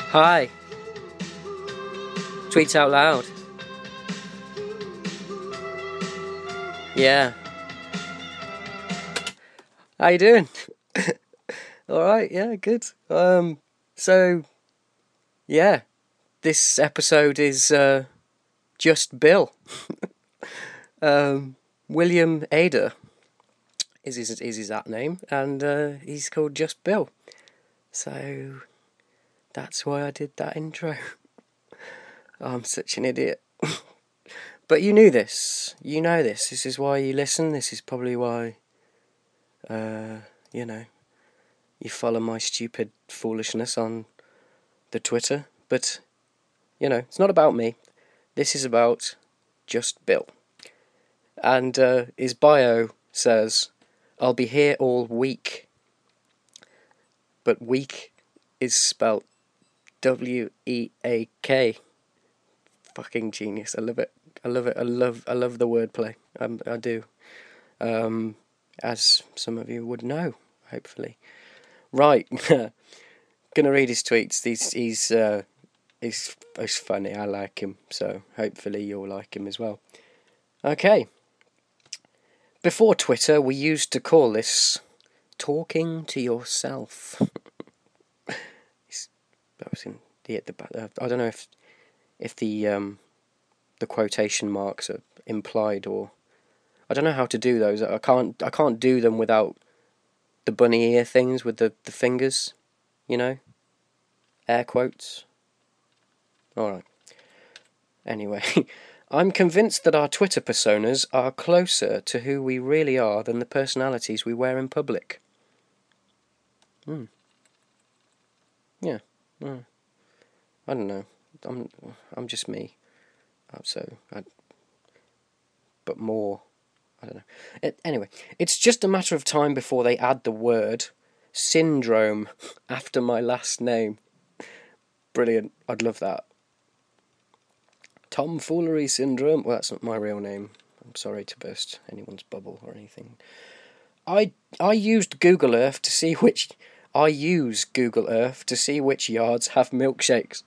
Hi. Tweets out loud. Yeah. How you doing? All right. Yeah. Good. So, yeah, this episode is just Bill. William Ada is his that name, and he's called Just Bill. So that's why I did that intro. I'm such an idiot. But you knew this. You know this. This is why you listen. This is probably why, you follow my stupid foolishness on the Twitter. But, it's not about me. This is about Just Bill. And his bio says, I'll be here all week. But week is spelt W-E-A-K. Fucking genius. I love it. I love the wordplay. I do. As some of you would know, hopefully. Right. Gonna read his tweets. He's funny. I like him. So hopefully you'll like him as well. Okay. Before Twitter, we used to call this talking to yourself. That was in the I don't know if the quotation marks are implied, or I don't know how to do those. I can't do them without the bunny ear things with the fingers, air quotes. Alright. Anyway, I'm convinced that our Twitter personas are closer to who we really are than the personalities we wear in public. Yeah. I don't know. I'm just me. But more. I don't know. Anyway, it's just a matter of time before they add the word syndrome after my last name. Brilliant. I'd love that. Tomfoolery syndrome. Well, that's not my real name. I'm sorry to burst anyone's bubble or anything. I used Google Earth to see which... I use Google Earth to see which yards have milkshakes.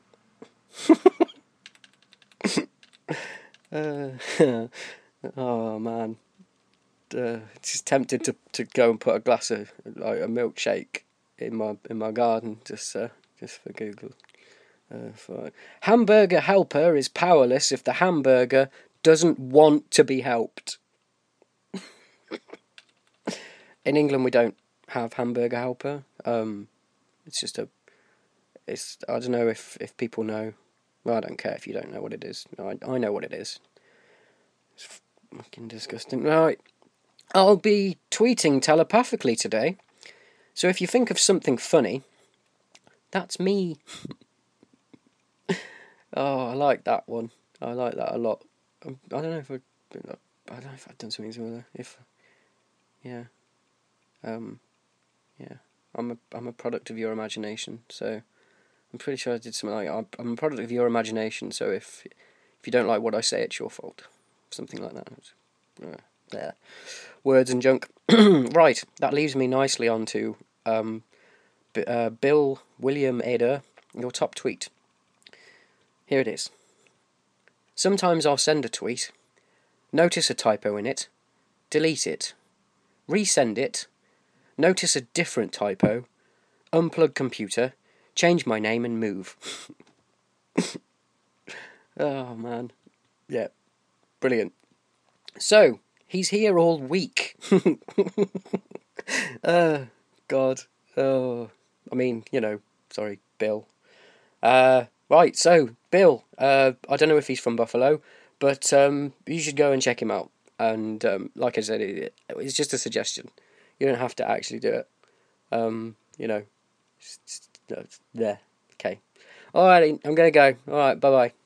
Oh, man. Just tempted to go and put a glass of a milkshake in my garden just for Google. Hamburger helper is powerless if the hamburger doesn't want to be helped. In England, we don't have hamburger helper. It's I don't know if people know. Well, I don't care if you don't know what it is. I know what it is. It's fucking disgusting. Right. I'll be tweeting telepathically today. So if you think of something funny, that's me. Oh, I like that one. I like that a lot. I don't know if I've done something similar. Yeah. I'm a product of your imagination, so I'm pretty sure I did something like I'm a product of your imagination. So if you don't like what I say, it's your fault. Something like that. There. Words and junk. Right, that leaves me nicely on to Bill William Ada, your top tweet. Here it is. Sometimes I'll send a tweet, notice a typo in it, delete it, resend it, notice a different typo, unplug computer, change my name and move. Oh, man. Yeah, brilliant. So, he's here all week. God. Oh, I mean, sorry, Bill. Right, so, Bill, I don't know if he's from Buffalo, but you should go and check him out. And like I said, it's just a suggestion. You don't have to actually do it. There. Okay. Alrighty, I'm going to go. Alright, bye-bye.